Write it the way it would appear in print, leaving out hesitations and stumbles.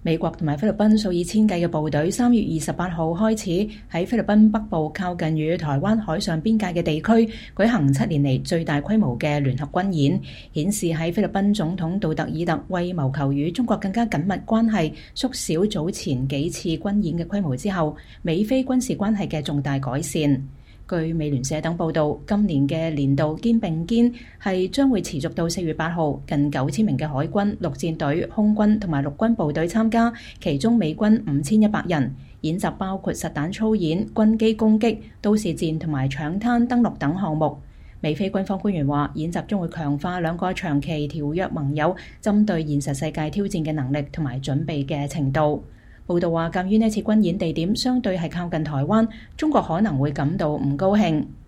美國同埋菲律賓數以千計嘅部隊3月28號開始喺菲律賓北部靠近與台灣海上邊界嘅地區舉行7年嚟最大規模嘅聯合軍演，顯示喺菲律賓總統杜特爾特為謀求與中國更加緊密關係，縮小早前幾次軍演嘅規模之後，美菲軍事關係嘅重大改善。據美聯社等報道，今年嘅年度肩並肩係將會持續到4月8號，近9000名嘅海軍、陸戰隊、空軍同埋陸軍部隊參加，其中美軍5100人。演習包括實彈操演、軍機攻擊、都市戰同埋搶灘登陸等項目。美菲軍方官員話，演習將會強化兩個長期條約盟友針對現實世界挑戰嘅能力同埋準備嘅程度。報道話，鑑於呢次軍演地點相對係靠近台灣，中國可能會感到唔高興。